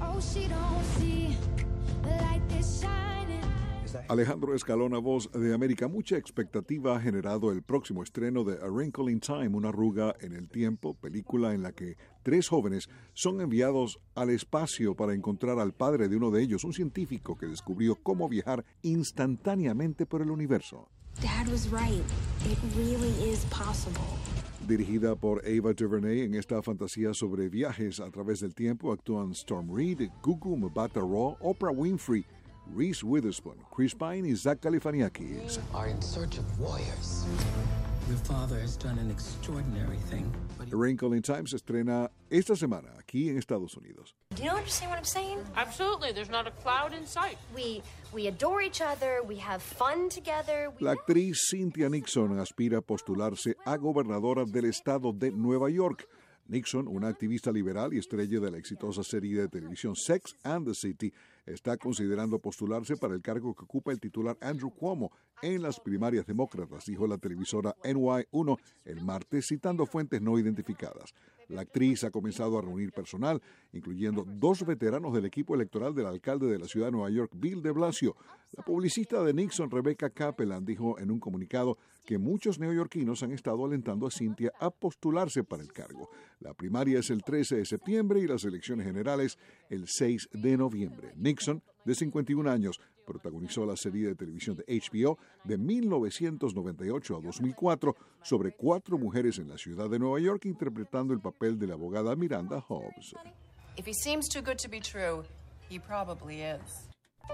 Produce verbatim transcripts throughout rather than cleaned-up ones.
Alejandro Escalona, Voz de América. Mucha expectativa ha generado el próximo estreno de A Wrinkle in Time, una arruga en el tiempo, película en la que tres jóvenes son enviados al espacio para encontrar al padre de uno de ellos, un científico que descubrió cómo viajar instantáneamente por el universo. Dad was right. It really is possible. Dirigida por Ava DuVernay, en esta fantasía sobre viajes a través del tiempo actúan Storm Reid, Gugu Mbatha-Raw, Oprah Winfrey, Reese Witherspoon, Chris Pine y Zach Galifianakis. Are in search of warriors. Your father has done an extraordinary thing. A Wrinkle in Time se estrena esta semana aquí en Estados Unidos. Do you understand what I'm saying? Absolutely. There's not a cloud in sight. We we adore each other. We have fun together. We La actriz Cynthia Nixon aspira a postularse a gobernadora del estado de Nueva York. Nixon, una activista liberal y estrella de la exitosa serie de televisión Sex and the City, está considerando postularse para el cargo que ocupa el titular Andrew Cuomo en las primarias demócratas, dijo la televisora N Y uno el martes, citando fuentes no identificadas. La actriz ha comenzado a reunir personal, incluyendo dos veteranos del equipo electoral del alcalde de la ciudad de Nueva York, Bill de Blasio. La publicista de Nixon, Rebecca Kaplan, dijo en un comunicado que muchos neoyorquinos han estado alentando a Cynthia a postularse para el cargo. La primaria es el trece de septiembre y las elecciones generales el seis de noviembre. Nixon, de cincuenta y un años, protagonizó la serie de televisión de H B O de mil novecientos noventa y ocho a dos mil cuatro sobre cuatro mujeres en la ciudad de Nueva York interpretando el papel de la abogada Miranda Hobbs. If he seems too good to be true, he probably is.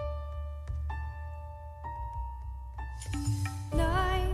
Like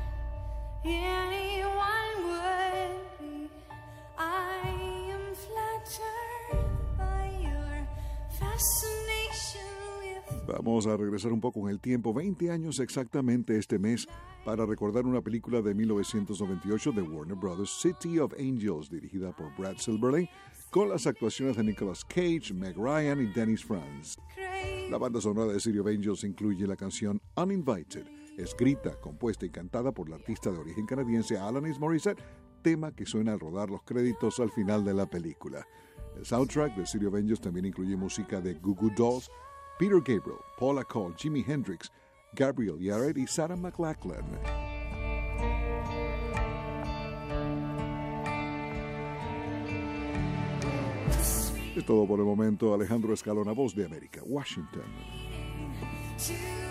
anyone would be, I am flattered by your fascination. Vamos a regresar un poco en el tiempo, veinte años exactamente este mes, para recordar una película de mil novecientos noventa y ocho de Warner Brothers, City of Angels, dirigida por Brad Silberling, con las actuaciones de Nicolas Cage, Meg Ryan y Dennis Franz. La banda sonora de City of Angels incluye la canción Uninvited, escrita, compuesta y cantada por la artista de origen canadiense Alanis Morissette, tema que suena al rodar los créditos al final de la película. El soundtrack de City of Angels también incluye música de Goo Goo Dolls, Peter Gabriel, Paula Cole, Jimi Hendrix, Gabriel Yared y Sarah McLachlan. Es todo por el momento. Alejandro Escalona, Voz de América, Washington.